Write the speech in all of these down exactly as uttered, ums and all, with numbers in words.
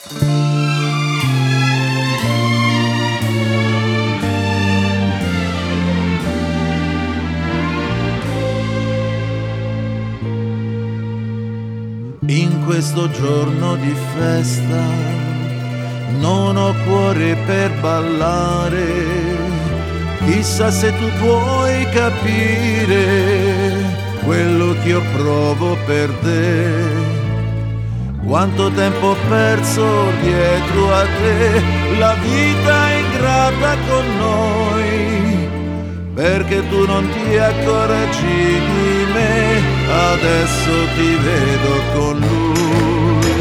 In questo giorno di festa non ho cuore per ballare, chissà se tu puoi capire quello che io provo per te. Quanto tempo ho perso dietro a te, la vita è ingrata con noi, perché tu non ti accorgi di me, adesso ti vedo con lui.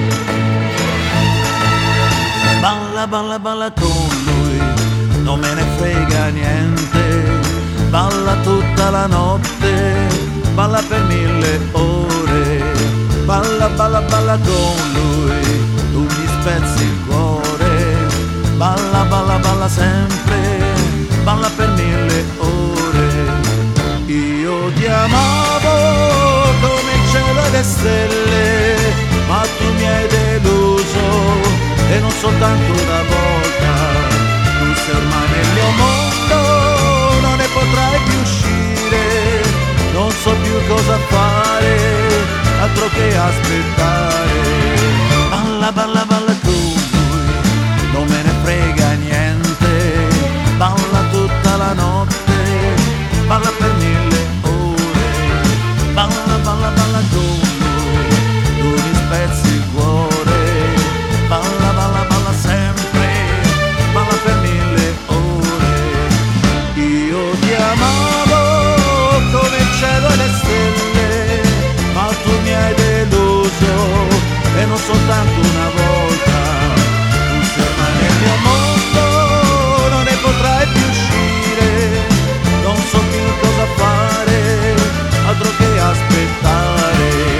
Balla, balla, balla con lui, non me ne frega niente, balla tutta la notte, balla per mille ore, balla, balla, balla con lui, tu mi spezzi il cuore, balla, balla, balla sempre, balla per mille ore. Io ti amavo come il cielo e le stelle, ma tu mi hai deluso, e non soltanto una volta. Tu sei ormai nel mio mondo, non ne potrai più uscire, non so più cosa fare, altro che aspettare. Balla, balla, balla con lui, non me ne frega niente, balla tutta la notte, balla per mille ore, balla, balla, balla con lui, tu mi spezzi il cuore, balla, balla, balla sempre, balla per mille ore. Io ti amavo come il cielo e le stelle, ma tu mi hai deluso, e non soltanto una volta. Tu sei ormai nel mio mondo, non ne potrai più uscire, non so più cosa fare, altro che aspettare.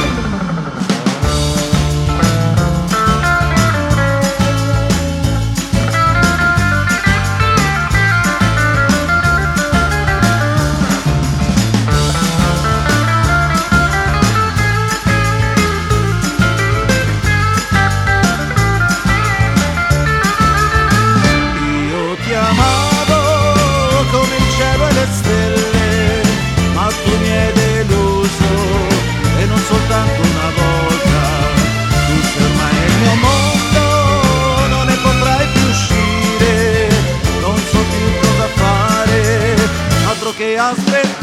Stelle, ma tu mi hai deluso, e non soltanto una volta. Tu sei ormai nel mio mondo, non ne potrai più uscire, non so più cosa fare, altro che aspettare.